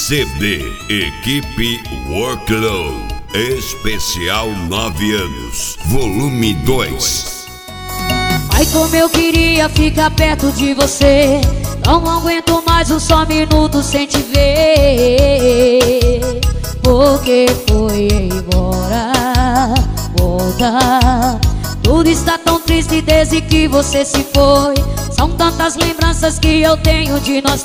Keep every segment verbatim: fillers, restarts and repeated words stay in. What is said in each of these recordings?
C D Equipe Workload Especial nove anos, volume dois. Ai, como eu queria ficar perto de você. Não aguento mais um só minuto sem te ver. Porque foi embora, volta. Tudo está tão triste desde que você se foi. São tantas lembranças que eu tenho de nós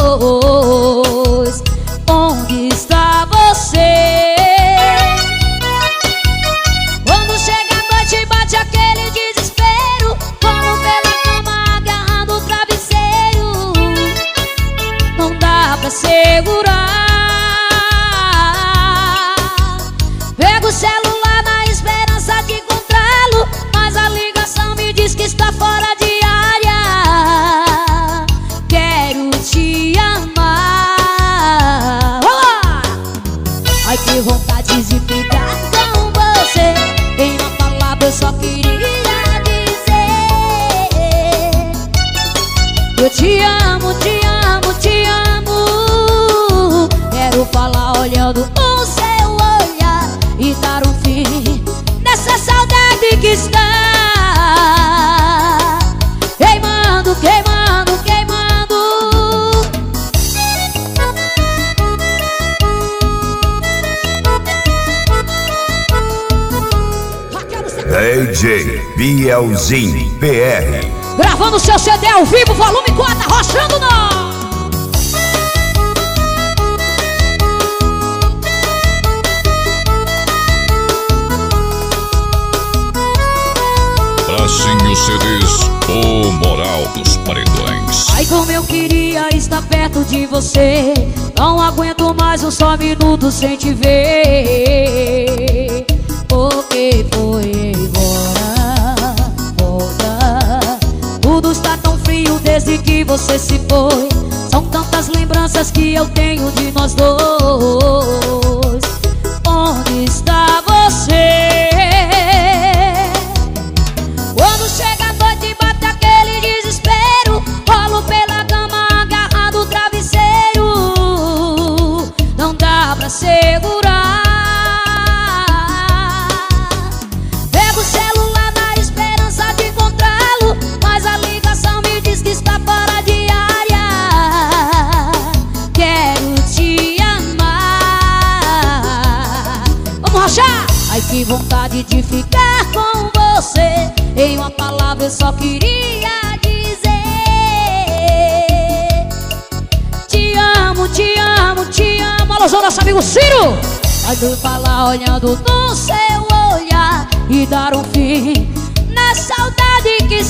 dois. Onde está você? Quando chega a noite bate aquele desespero, como pela cama agarrando o travesseiro. Não dá pra segurar. Pego o celular na esperança de encontrá-lo, mas a ligação me diz que está fora de área. Quero te amar. Olá! Ai, que vontade de ficar com você. Em uma palavra eu só queria dizer: eu te amo, te amo, te amo. Quero falar olhando o seu olhar e dar um fim nessa saudade que está queimando, queimando, queimando. D J Bielzinho P R, Gravando seu C D ao vivo, volume quatro, arrochando não. Bracinho C Ds, o moral dos paredões. Ai, como eu queria estar perto de você. Não aguento mais um só minuto sem te ver. Porque foi embora, volta. Tudo está tão frio desde que você se foi. São tantas lembranças que eu tenho de nós dois. Onde está você? Quando chega a noite bate aquele desespero, rolo pela cama agarrado o travesseiro. Não dá pra segurar. Pego o celular na esperança de encontrá-lo, mas a ligação me diz que está fora de área. Quero te amar. Vamos rachar! Ai, que vontade de ficar com você. Em uma palavra eu só queria dizer: te amo, te amo, te amo. Alô, nosso amigo Ciro. Mas eu falar olhando no seu olhar e dar um fim na saudade que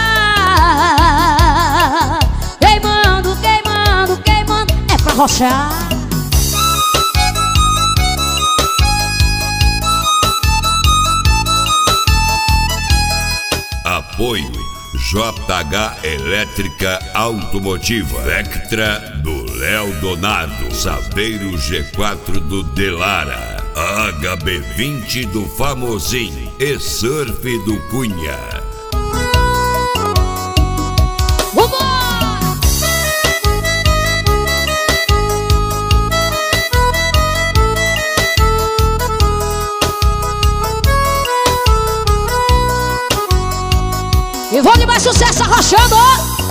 está queimando, queimando, queimando. É pra rochar. apoio J H Elétrica Automotiva, Vectra do Léo Donado, Saveiro G quatro do Delara, H B vinte do Famosinho e Surf do Cunha. E vou de mais sucesso arrochando, ó.